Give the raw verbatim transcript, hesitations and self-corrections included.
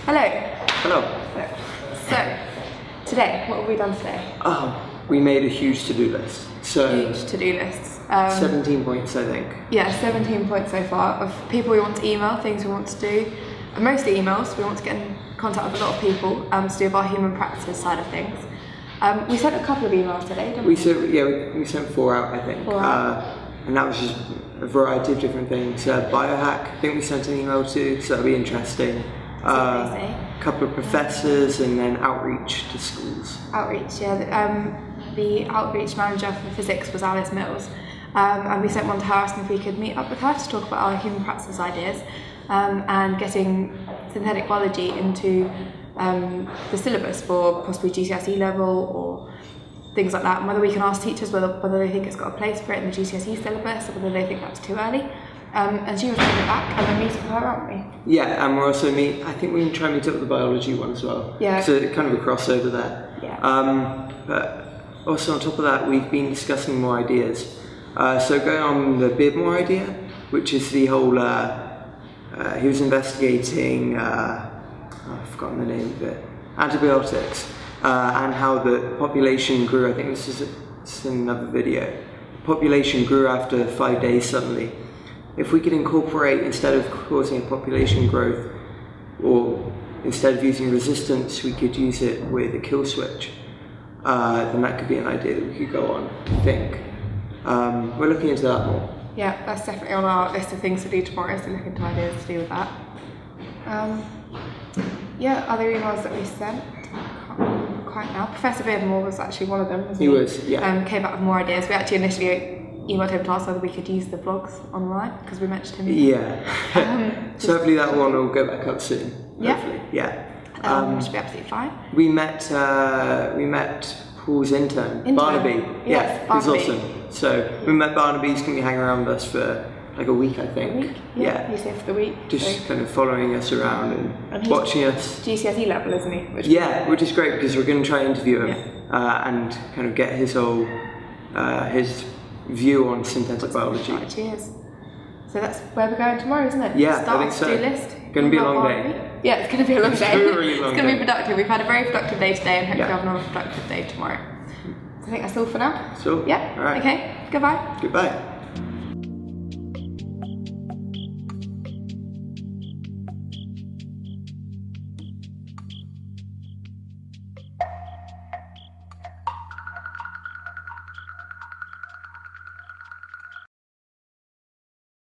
Hello. Hello. Hello. So, today, what have we done today? Oh, we made a huge to-do list. So Huge to-do lists. Um, seventeen points, I think. Yeah, seventeen points so far of people we want to email, things we want to do. And mostly emails. We want to get in contact with a lot of people um, to do with our human practices side of things. Um, we sent a couple of emails today, didn't we? We sent, yeah, we, we sent four out, I think. Four out. Uh, and that was just a variety of different things. Uh, Biohack, I think we sent an email to, so that'll be interesting. Uh, a couple of professors, and then outreach to schools. Outreach, yeah. The, um, the outreach manager for physics was Alice Mills, um, and we sent one to her asking if we could meet up with her to talk about our human practices ideas um, and getting synthetic biology into um, the syllabus for possibly G C S E level or things like that, and whether we can ask teachers whether, whether they think it's got a place for it in the G C S E syllabus or whether they think that's too early. Um, and she was bringing it back, and we're meeting with her, aren't we? Yeah, and we're also meet. I think we can try and meet up with the biology one as well. Yeah. So kind of a crossover there. Yeah. Um, but also on top of that, we've been discussing more ideas. Uh, so going on the Beardmore idea, which is the whole. Uh, uh, he was investigating. Uh, oh, I've forgotten the name of it. Antibiotics uh, and how the population grew. I think this is, a, this is another video. Population grew after five days suddenly. If we could incorporate, instead of causing a population growth, or instead of using resistance, we could use it with a kill switch, uh, then that could be an idea that we could go on, I think. Um, we're looking into that more. Yeah, that's definitely on our list of things to do tomorrow, is to look into ideas to do with that. Um, yeah, other emails that we sent, I can't remember quite now. Professor Beardmore was actually one of them, wasn't he? He was, yeah. Um, came back with more ideas. We actually initially emailed him to ask whether we could use the vlogs online, because we mentioned him. Yeah. Um, so hopefully that one will go back up soon. Yeah. Hopefully. Yeah. Um, Um, which should be absolutely fine. we met uh, we met Paul's intern, Intern. Barnaby. Yes, yeah, he's Barnaby. awesome. So we met Barnaby. He's going to be hanging around with us for like a week, I think. A week? Yeah, Yeah. he's here for the week. Just so. kind of following us around and, And he's watching us. G C S E level, isn't he? Which Yeah, which is great because we're going to try and interview him Yeah. uh, and kind of get his whole uh, his view on synthetic biology. Biology is. So that's where we're going tomorrow, isn't it? Yeah, I Start think so. to-do list. Gonna be a Email long Barnaby. day. Yeah, it's going to be a long It's day. gonna be a really long It's going to day. be productive. We've had a very productive day today, and hopefully Yeah. have another productive day tomorrow. So I think that's all for now. So, Yeah. all right. Okay. Goodbye. Goodbye.